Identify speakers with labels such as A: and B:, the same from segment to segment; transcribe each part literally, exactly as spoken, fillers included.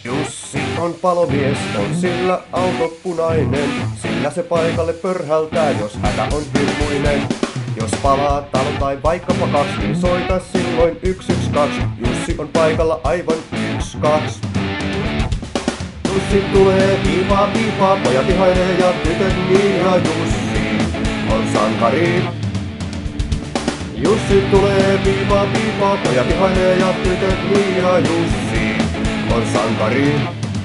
A: Jussi on palomies, on sillä auto punainen. Sillä se paikalle pörhältää, jos hätä on hirmuinen. Jos palaa talo tai vaikkapa kaksi, niin soita silloin yksi yksi kaksi. Jussi on paikalla aivan yksi kaksi. Jussi tulee piipaa piipaa, pojat ihailee ja tytöt niin, ja Jussi on sankari. Jussi tulee piipaa piipaa, pojat ihailee ja tytöt niin, ja Jussi on sankari.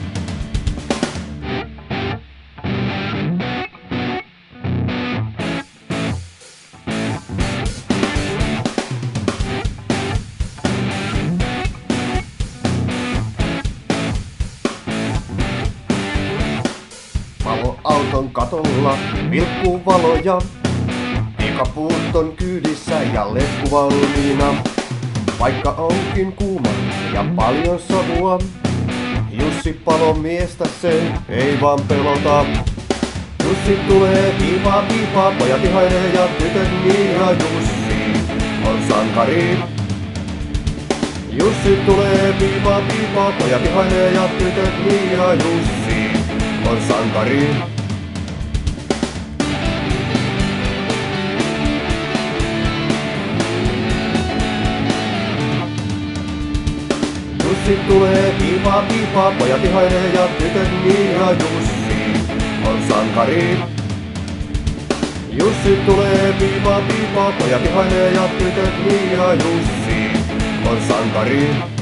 A: Paloauton katolla vilkkuu valoja, pikapuut on kyydissä ja letku valmiina. Vaikka onkin kuuma ja paljon savua, Jussi palomiestä se ei vaan pelota. Jussi tulee piipaa piipaa, pojat ihailee ja tytöt niin, ja Jussi on sankari. Jussi tulee piipaa piipaa, pojat ihailee ja tytöt niin, ja Jussi on sankari. Jussi tulee piipaa piipaa, pojat ihailee ja tytöt niin, ja Jussi on sankari. Jussi tulee piipaa piipaa, pojat ihailee ja tytöt niin, ja Jussi on sankari.